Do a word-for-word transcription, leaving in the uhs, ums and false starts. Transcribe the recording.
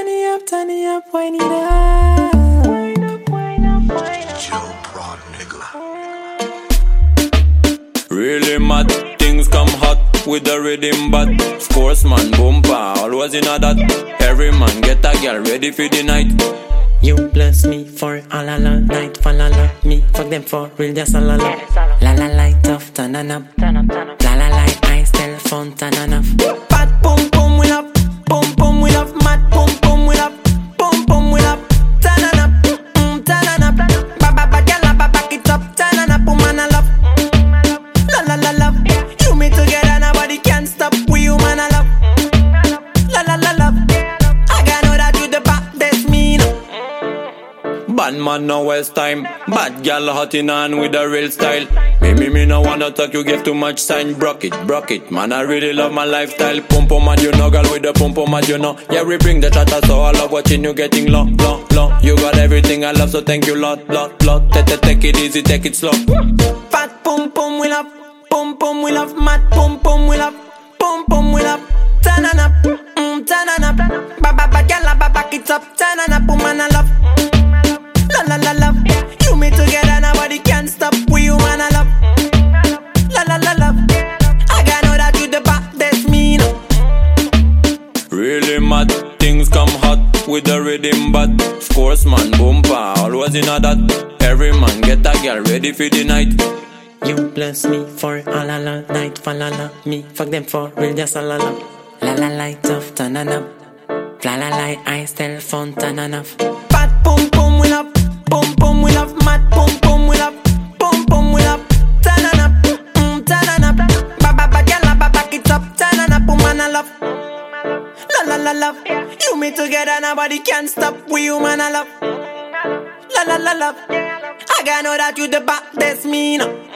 turn it up, turn it up, wind it up. Wind up, wind up, wind up. Joe Broad, nigga. Really mad, things come hot with the rhythm, but scores man bumper, always in a that. Every man get a girl ready for the night. You bless me for all a la night, for la la. Me fuck them for real, just a la la. La la light off, turn on up. La la light, I still fun, turn on off. Bad boom boom, we love. Boom boom, we love. Mad boom boom, we love. Boom boom, we love. Turn on up, mm, turn on up. Ba ba ba, gyal, ba back it up. Turn on up, woman I love. La la la love. You me together, nobody can stop. We human I love. La la la love. I got know that you the baddest me now. Bad man no waste time. Bad girl hot in hand with a real style. Me, me, me no wanna talk, you give too much sign. Broke it, broke it, man I really love my lifestyle. Pump pump mad you know, girl with the pump pump mad you know. Yeah, we bring the chatter so I love watching you getting low, low, low. You got everything I love so thank you lot, lot, lot. Take, take, take it easy, take it slow. Fat pum pum we love. Pum pum we love. Mad pum pum we love. Pum pum we love. Turn on up, mm, turn on up. Ba ba ba, gyal, ba back it up. Turn on up, woman I love. La la la love. You me together, nobody can stop. We human I love. La la la love. I got know that you the baddest me now. Really mad, things come hot with the rhythm, but scores man bumper, always in a that. Every man get a girl ready for the night. You bless me for all a la night, for la la. Me fuck them for real, just a la la. La la light off, turn on up. La la light, I still fun, turn on off. Bad boom boom we love. Boom boom we love. Mad boom boom we love. Boom boom we love. Turn on up, mm, turn on up. Ba ba ba, gyal, ba back it up. Turn on up, woman I love. La la la love. You me together, nobody can stop. We human I love. La la la love. I got know that you the baddest me now.